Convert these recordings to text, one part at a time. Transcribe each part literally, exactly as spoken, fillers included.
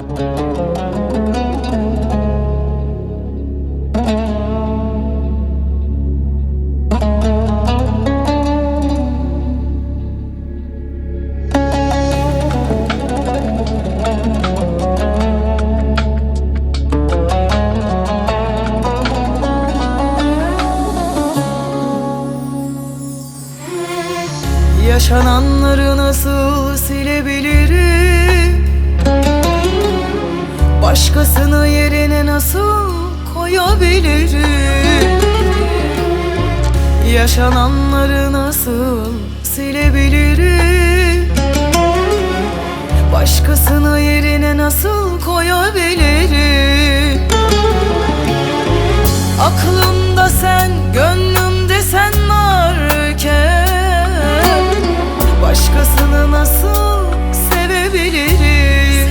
Yaşananları nasıl silebilirim? Başkasını yerine nasıl koyabilirim? Yaşananları nasıl silebilirim? Başkasını yerine nasıl koyabilirim? Aklımda sen, gönlümde sen varken başkasını nasıl sevebilirim?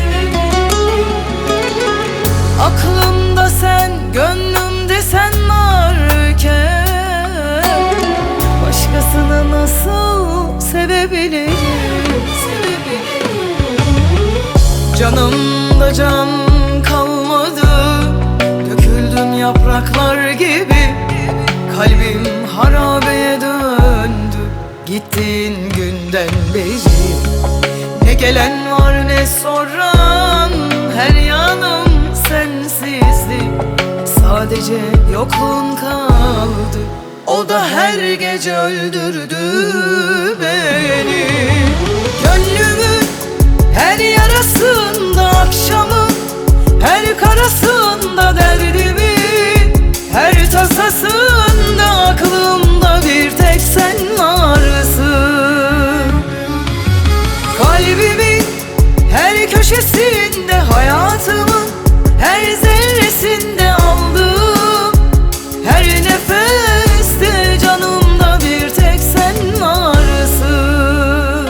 Aklımda sen, gönlümde sen varken başkasını nasıl sevebilirim? Canımda can kalmadı, döküldüm yapraklar gibi. Kalbim harabeye döndü gittiğin günden beri. Ne gelen var ne soran, her yanım sensizdi. Sadece yokluğun kaldı, o da her gece öldürdü beni. Gönlümün her yarasında akşamın, her karasında derdimin, her tasasında aklımda bir tek sen varsın. Kalbimin her köşesinde, hayatımın her zerresinde aldım. Her nefeste canımda bir tek sen varsın.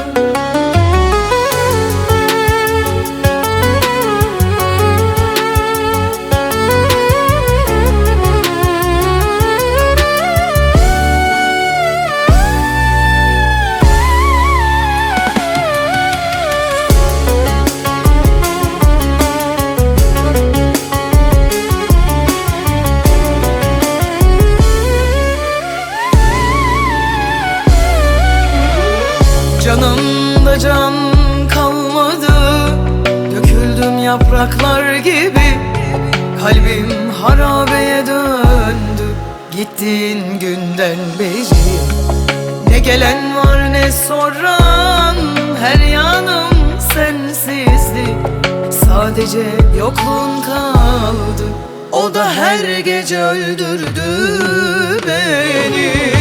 Canımda can kalmadı, döküldüm yapraklar gibi. Kalbim harabeye döndü gittiğin günden beri. Ne gelen var ne soran, her yanım sensizdi. Sadece yokluğun kaldı, o da her gece öldürdü beni.